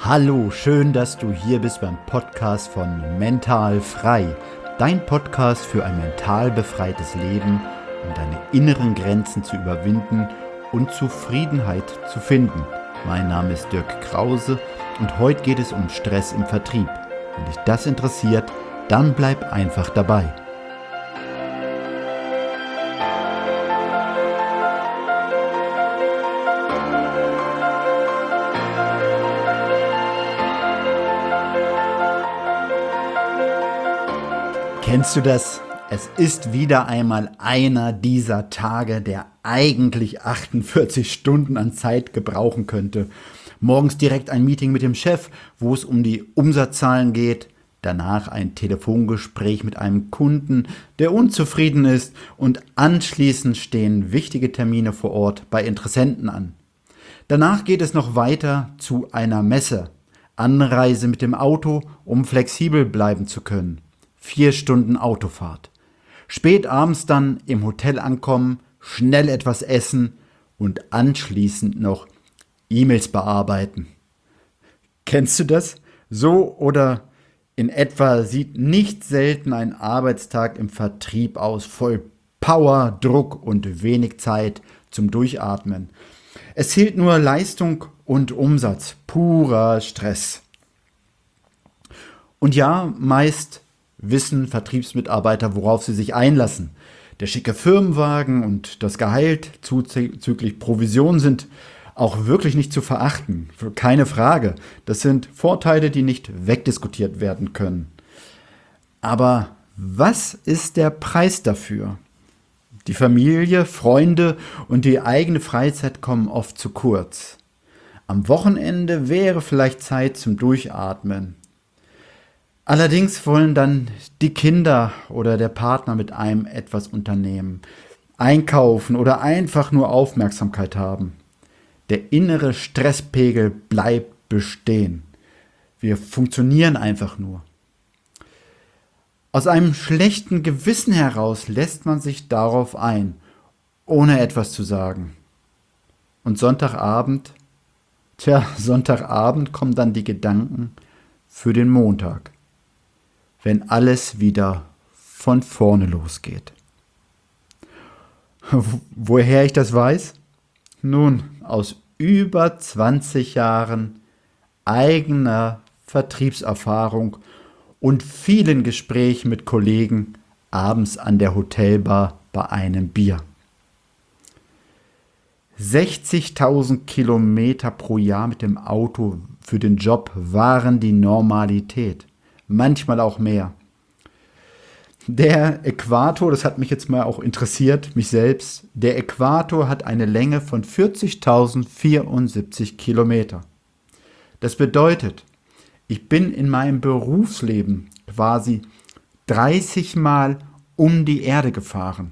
Hallo, schön, dass du hier bist beim Podcast von Mental Frei. Dein Podcast für ein mental befreites Leben, um deine inneren Grenzen zu überwinden und Zufriedenheit zu finden. Mein Name ist Dirk Krause und heute geht es um Stress im Vertrieb. Wenn dich das interessiert, dann bleib einfach dabei. Kennst du das? Es ist wieder einmal einer dieser Tage, der eigentlich 48 Stunden an Zeit gebrauchen könnte. Morgens direkt ein Meeting mit dem Chef, wo es um die Umsatzzahlen geht. Danach ein Telefongespräch mit einem Kunden, der unzufrieden ist. Und anschließend stehen wichtige Termine vor Ort bei Interessenten an. Danach geht es noch weiter zu einer Messe. Anreise mit dem Auto, um flexibel bleiben zu können. 4 Stunden Autofahrt. Spät abends dann im Hotel ankommen, schnell etwas essen und anschließend noch E-Mails bearbeiten. Kennst du das? So oder in etwa sieht nicht selten ein Arbeitstag im Vertrieb aus, voll Power, Druck und wenig Zeit zum Durchatmen. Es zählt nur Leistung und Umsatz, purer Stress. Und ja, meist wissen Vertriebsmitarbeiter, worauf sie sich einlassen. Der schicke Firmenwagen und das Gehalt zuzüglich Provision sind auch wirklich nicht zu verachten. Keine Frage. Das sind Vorteile, die nicht wegdiskutiert werden können. Aber was ist der Preis dafür? Die Familie, Freunde und die eigene Freizeit kommen oft zu kurz. Am Wochenende wäre vielleicht Zeit zum Durchatmen. Allerdings wollen dann die Kinder oder der Partner mit einem etwas unternehmen, einkaufen oder einfach nur Aufmerksamkeit haben. Der innere Stresspegel bleibt bestehen. Wir funktionieren einfach nur. Aus einem schlechten Gewissen heraus lässt man sich darauf ein, ohne etwas zu sagen. Und Sonntagabend kommen dann die Gedanken für den Montag, wenn alles wieder von vorne losgeht. Woher ich das weiß? Nun, aus über 20 Jahren eigener Vertriebserfahrung und vielen Gesprächen mit Kollegen abends an der Hotelbar bei einem Bier. 60.000 Kilometer pro Jahr mit dem Auto für den Job waren die Normalität. Manchmal auch mehr. Der Äquator, das hat mich jetzt mal auch interessiert, mich selbst, der Äquator hat eine Länge von 40.074 Kilometer. Das bedeutet, ich bin in meinem Berufsleben quasi 30 Mal um die Erde gefahren.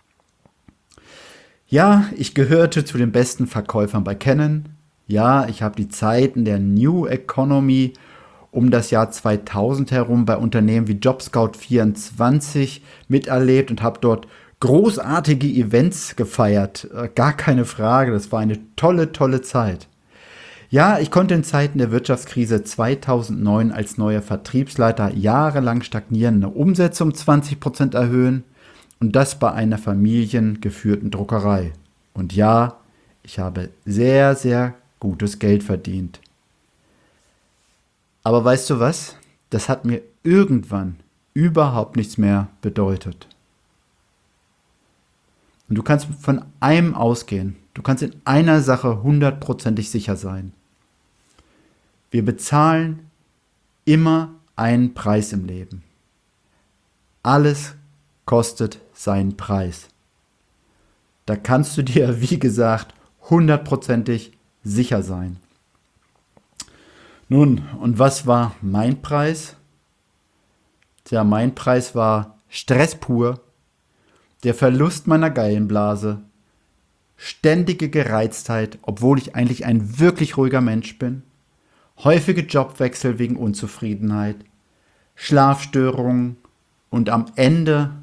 Ja, ich gehörte zu den besten Verkäufern bei Canon. Ja, ich habe die Zeiten der New Economy um das Jahr 2000 herum bei Unternehmen wie JobScout24 miterlebt und habe dort großartige Events gefeiert. Gar keine Frage, das war eine tolle Zeit. Ja, ich konnte in Zeiten der Wirtschaftskrise 2009 als neuer Vertriebsleiter jahrelang stagnierende Umsätze um 20% erhöhen und das bei einer familiengeführten Druckerei. Und ja, ich habe sehr gutes Geld verdient. Aber weißt du was? Das hat mir irgendwann überhaupt nichts mehr bedeutet. Und du kannst von einem ausgehen. Du kannst in einer Sache 100%ig sicher sein. Wir bezahlen immer einen Preis im Leben. Alles kostet seinen Preis. Da kannst du dir, wie gesagt, 100%ig sicher sein. Nun, und was war mein Preis? Tja, mein Preis war Stress pur, der Verlust meiner Gallenblase, ständige Gereiztheit, obwohl ich eigentlich ein wirklich ruhiger Mensch bin, häufige Jobwechsel wegen Unzufriedenheit, Schlafstörungen und am Ende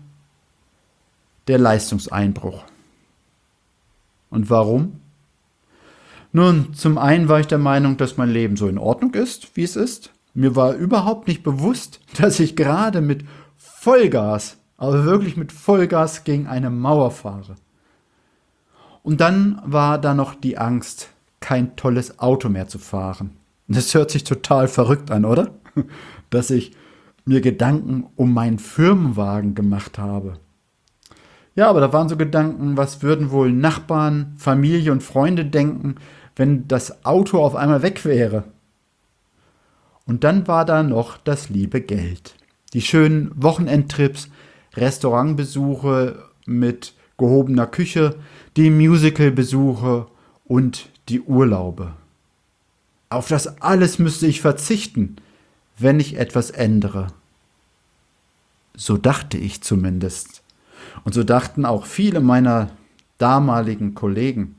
der Leistungseinbruch. Und warum? Nun, zum einen war ich der Meinung, dass mein Leben so in Ordnung ist, wie es ist. Mir war überhaupt nicht bewusst, dass ich gerade mit Vollgas, aber wirklich mit Vollgas gegen eine Mauer fahre. Und dann war da noch die Angst, kein tolles Auto mehr zu fahren. Das hört sich total verrückt an, oder? Dass ich mir Gedanken um meinen Firmenwagen gemacht habe. Ja, aber da waren so Gedanken, was würden wohl Nachbarn, Familie und Freunde denken, wenn das Auto auf einmal weg wäre. Und dann war da noch das liebe Geld. Die schönen Wochenendtrips, Restaurantbesuche mit gehobener Küche, die Musicalbesuche und die Urlaube. Auf das alles müsste ich verzichten, wenn ich etwas ändere. So dachte ich zumindest. Und so dachten auch viele meiner damaligen Kollegen.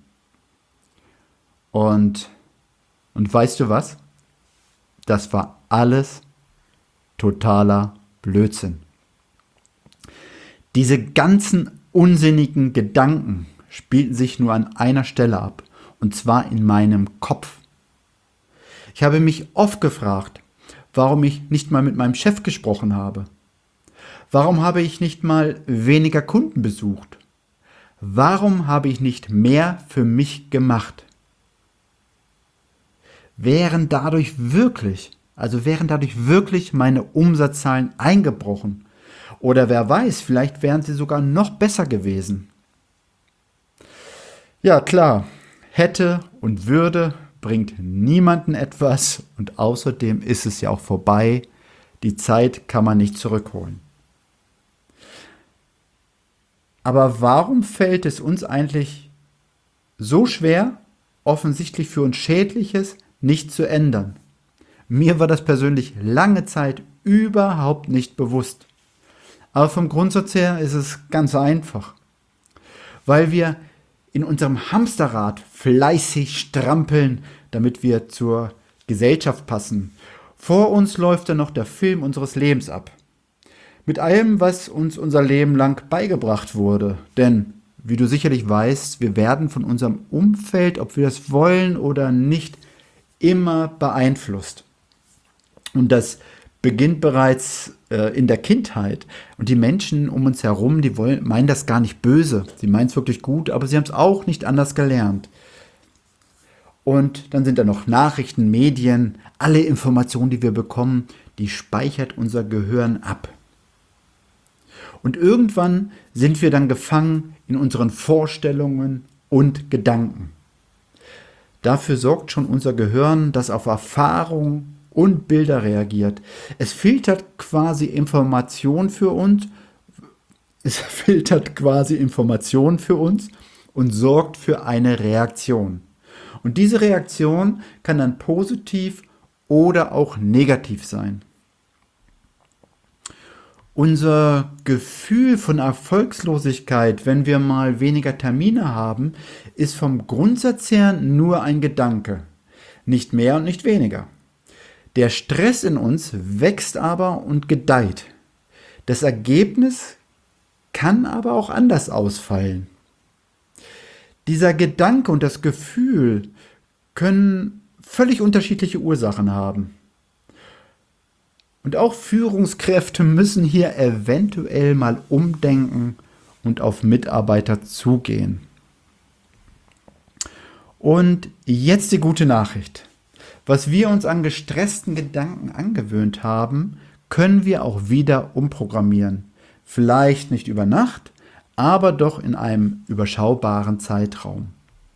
Und weißt du was? Das war alles totaler Blödsinn. Diese ganzen unsinnigen Gedanken spielten sich nur an einer Stelle ab, und zwar in meinem Kopf. Ich habe mich oft gefragt, warum ich nicht mal mit meinem Chef gesprochen habe. Warum habe ich nicht mal weniger Kunden besucht? Warum habe ich nicht mehr für mich gemacht? Wären dadurch wirklich meine Umsatzzahlen eingebrochen? Oder wer weiß, vielleicht wären sie sogar noch besser gewesen. Ja, klar, hätte und würde bringt niemanden etwas und außerdem ist es ja auch vorbei. Die Zeit kann man nicht zurückholen. Aber warum fällt es uns eigentlich so schwer, offensichtlich für uns Schädliches nicht zu ändern? Mir war das persönlich lange Zeit überhaupt nicht bewusst. Aber vom Grundsatz her ist es ganz einfach. Weil wir in unserem Hamsterrad fleißig strampeln, damit wir zur Gesellschaft passen. Vor uns läuft dann noch der Film unseres Lebens ab. Mit allem, was uns unser Leben lang beigebracht wurde. Denn, wie du sicherlich weißt, wir werden von unserem Umfeld, ob wir das wollen oder nicht, immer beeinflusst. Und das beginnt bereits in der Kindheit. Und die Menschen um uns herum, meinen das gar nicht böse. Sie meinen es wirklich gut, aber sie haben es auch nicht anders gelernt. Und dann sind da noch Nachrichten, Medien, alle Informationen, die wir bekommen, die speichert unser Gehirn ab. Und irgendwann sind wir dann gefangen in unseren Vorstellungen und Gedanken. Dafür sorgt schon unser Gehirn, das auf Erfahrung und Bilder reagiert. Es filtert quasi Informationen für uns und sorgt für eine Reaktion. Und diese Reaktion kann dann positiv oder auch negativ sein. Unser Gefühl von Erfolgslosigkeit, wenn wir mal weniger Termine haben, ist vom Grundsatz her nur ein Gedanke. Nicht mehr und nicht weniger. Der Stress in uns wächst aber und gedeiht. Das Ergebnis kann aber auch anders ausfallen. Dieser Gedanke und das Gefühl können völlig unterschiedliche Ursachen haben. Und auch Führungskräfte müssen hier eventuell mal umdenken und auf Mitarbeiter zugehen. Und jetzt die gute Nachricht. Was wir uns an gestressten Gedanken angewöhnt haben, können wir auch wieder umprogrammieren. Vielleicht nicht über Nacht, aber doch in einem überschaubaren Zeitraum.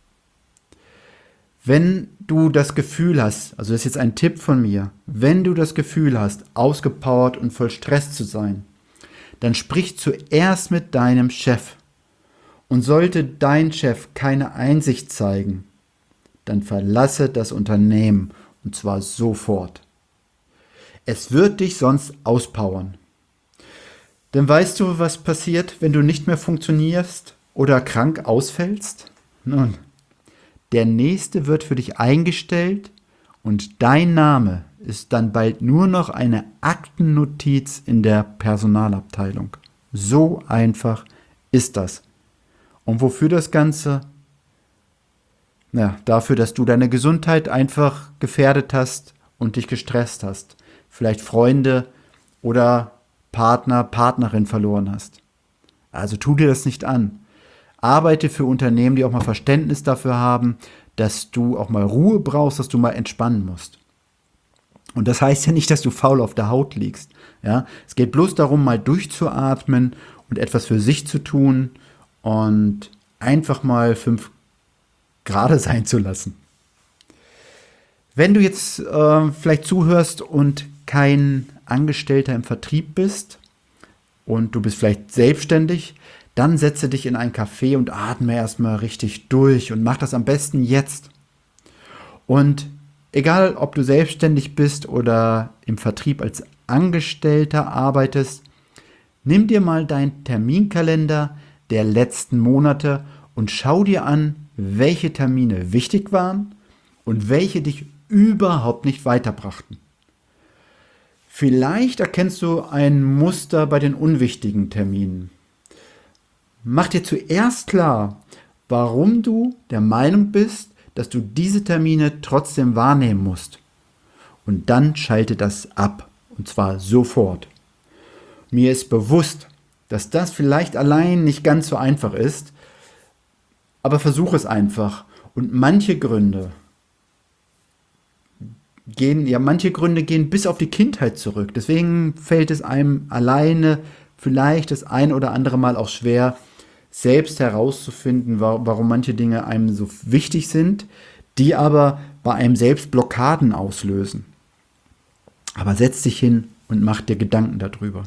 Wenn du das Gefühl hast, also das ist jetzt ein Tipp von mir, wenn du das Gefühl hast, ausgepowert und voll Stress zu sein, dann sprich zuerst mit deinem Chef. Und sollte dein Chef keine Einsicht zeigen, dann verlasse das Unternehmen und zwar sofort. Es wird dich sonst auspowern. Denn weißt du, was passiert, wenn du nicht mehr funktionierst oder krank ausfällst? Nun, der Nächste wird für dich eingestellt und dein Name ist dann bald nur noch eine Aktennotiz in der Personalabteilung. So einfach ist das. Und wofür das Ganze? Ja, dafür, dass du deine Gesundheit einfach gefährdet hast und dich gestresst hast. Vielleicht Freunde oder Partner, Partnerin verloren hast. Also tu dir das nicht an. Arbeite für Unternehmen, die auch mal Verständnis dafür haben, dass du auch mal Ruhe brauchst, dass du mal entspannen musst. Und das heißt ja nicht, dass du faul auf der Haut liegst. Ja? Es geht bloß darum, mal durchzuatmen und etwas für sich zu tun und einfach mal 5 Grade sein zu lassen. Wenn du jetzt vielleicht zuhörst und kein Angestellter im Vertrieb bist und du bist vielleicht selbstständig, dann setze dich in ein Café und atme erstmal richtig durch und mach das am besten jetzt. Und egal, ob du selbstständig bist oder im Vertrieb als Angestellter arbeitest, nimm dir mal deinen Terminkalender der letzten Monate und schau dir an, welche Termine wichtig waren und welche dich überhaupt nicht weiterbrachten. Vielleicht erkennst du ein Muster bei den unwichtigen Terminen. Mach dir zuerst klar, warum du der Meinung bist, dass du diese Termine trotzdem wahrnehmen musst. Und dann schalte das ab, und zwar sofort. Mir ist bewusst, dass das vielleicht allein nicht ganz so einfach ist, aber versuch es einfach. Und manche Gründe gehen bis auf die Kindheit zurück. Deswegen fällt es einem alleine vielleicht das ein oder andere Mal auch schwer, selbst herauszufinden, warum manche Dinge einem so wichtig sind, die aber bei einem selbst Blockaden auslösen. Aber setz dich hin und mach dir Gedanken darüber.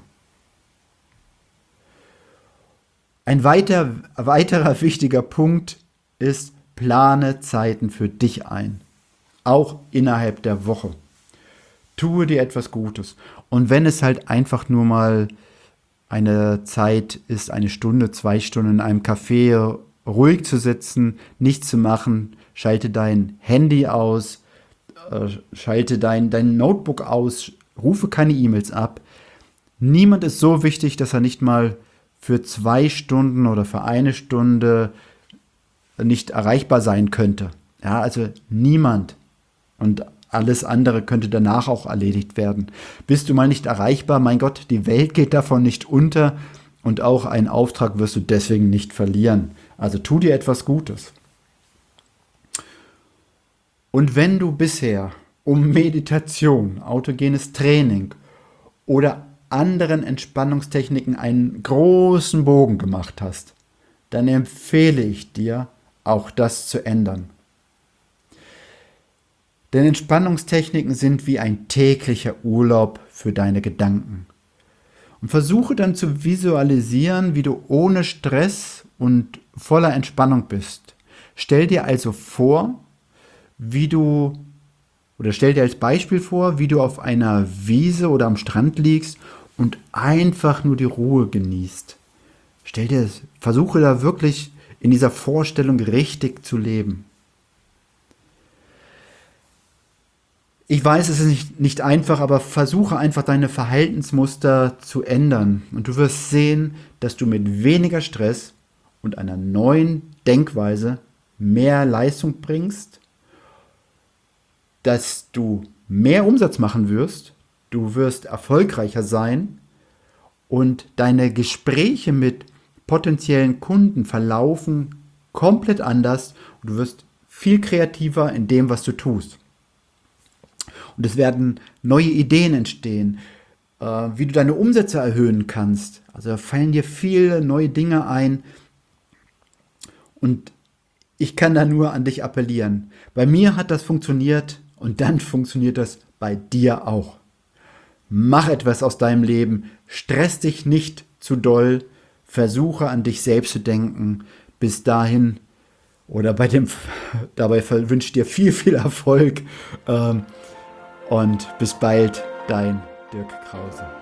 Ein weiterer wichtiger Punkt ist, plane Zeiten für dich ein. Auch innerhalb der Woche. Tue dir etwas Gutes. Und wenn es halt einfach nur mal eine Zeit ist, 1 Stunde, 2 Stunden in einem Café ruhig zu sitzen, nichts zu machen, schalte dein Handy aus, schalte dein Notebook aus, rufe keine E-Mails ab. Niemand ist so wichtig, dass er nicht mal für 2 Stunden oder für 1 Stunde nicht erreichbar sein könnte. Ja, also niemand. Und alles andere könnte danach auch erledigt werden. Bist du mal nicht erreichbar, mein Gott, die Welt geht davon nicht unter und auch einen Auftrag wirst du deswegen nicht verlieren. Also tu dir etwas Gutes. Und wenn du bisher um Meditation, autogenes Training oder anderen Entspannungstechniken einen großen Bogen gemacht hast, dann empfehle ich dir, auch das zu ändern. Denn Entspannungstechniken sind wie ein täglicher Urlaub für deine Gedanken. Und versuche dann zu visualisieren, wie du ohne Stress und voller Entspannung bist. Stell dir also vor, stell dir als Beispiel vor, wie du auf einer Wiese oder am Strand liegst und einfach nur die Ruhe genießt. Versuche da wirklich in dieser Vorstellung richtig zu leben. Ich weiß, es ist nicht einfach, aber versuche einfach deine Verhaltensmuster zu ändern. Und du wirst sehen, dass du mit weniger Stress und einer neuen Denkweise mehr Leistung bringst, dass du mehr Umsatz machen wirst, du wirst erfolgreicher sein und deine Gespräche mit potenziellen Kunden verlaufen komplett anders und du wirst viel kreativer in dem, was du tust. Und es werden neue Ideen entstehen, wie du deine Umsätze erhöhen kannst. Also da fallen dir viele neue Dinge ein. Und ich kann da nur an dich appellieren. Bei mir hat das funktioniert und dann funktioniert das bei dir auch. Mach etwas aus deinem Leben. Stress dich nicht zu doll. Versuche an dich selbst zu denken. Bis dahin dabei wünsche ich dir viel, viel Erfolg. Und bis bald, dein Dirk Krause.